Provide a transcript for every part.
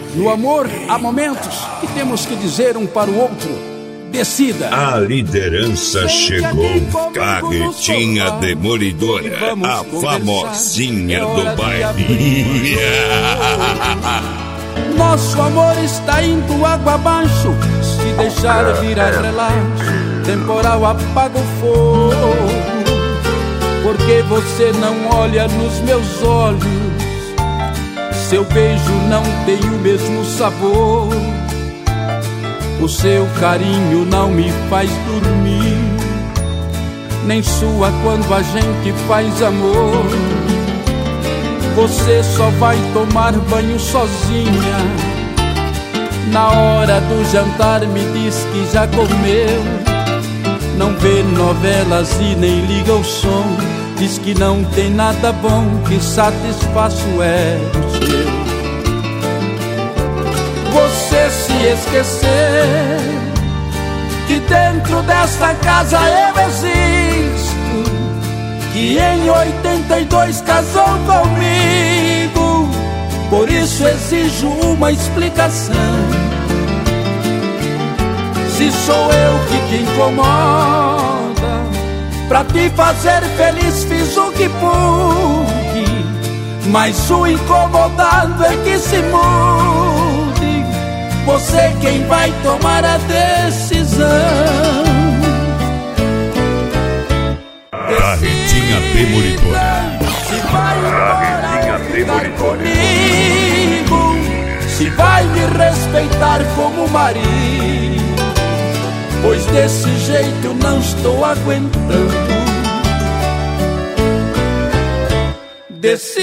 No amor, há momentos que temos que dizer um para o outro: decida. A liderança chegou. Carretinha Demolidora, a famosinha do baile. Nosso amor está indo água abaixo. Se deixar virar relaxo, temporal apaga o fogo. Porque você não olha nos meus olhos, seu beijo não tem o mesmo sabor. O seu carinho não me faz dormir, nem sua quando a gente faz amor. Você só vai tomar banho sozinha, na hora do jantar me diz que já comeu. Não vê novelas e nem liga o som, diz que não tem nada bom que satisfaça o ego seu. Você se esquecer que dentro desta casa eu existo, que em 82 casou comigo. Por isso exijo uma explicação. Se sou eu que te incomoda, pra te fazer feliz fiz o que pude, mas o incomodado é que se mude. Você quem vai tomar a decisão. Carretinha Demolidora. Se vai embora ficar comigo, se vai me respeitar como marido, pois desse jeito eu não estou aguentando. Decida,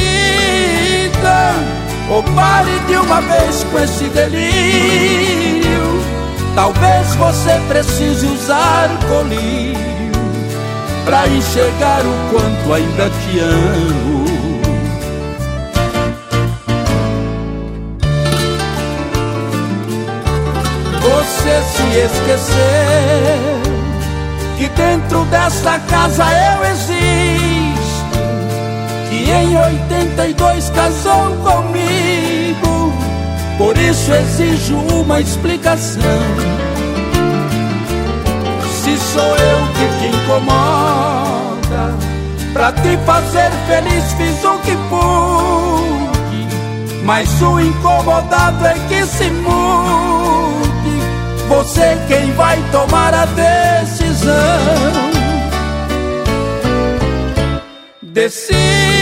ou pare de uma vez com esse delírio. Talvez você precise usar colírio pra enxergar o quanto ainda te amo. Você se esquecer que dentro desta casa eu existo, que em 82 casou comigo. Por isso exijo uma explicação. Se sou eu que te incomoda, pra te fazer feliz fiz o que pude, mas o incomodado é que se mude. Você quem vai tomar a decisão. Decida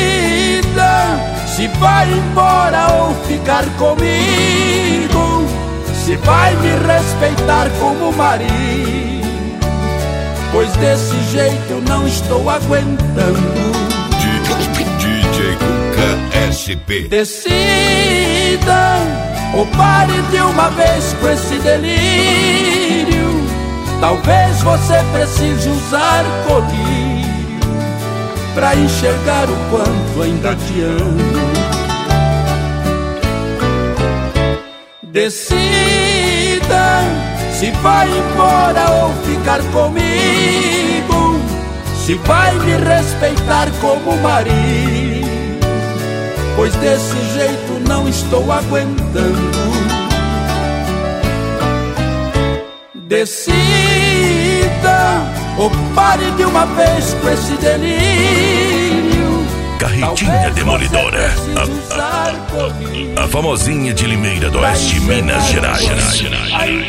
se vai embora ou ficar comigo, se vai me respeitar como marido, pois desse jeito eu não estou aguentando. DJ Cuca SP. Decida, ou pare de uma vez com esse delírio. Talvez você precise usar colírio pra enxergar o quanto ainda te amo. Decida se vai embora ou ficar comigo, se vai me respeitar como marido, pois desse jeito não estou aguentando. Decida, ou pare de uma vez com esse delírio. Carretinha Demolidora, a famosinha de Limeira do Oeste, Minas Gerais.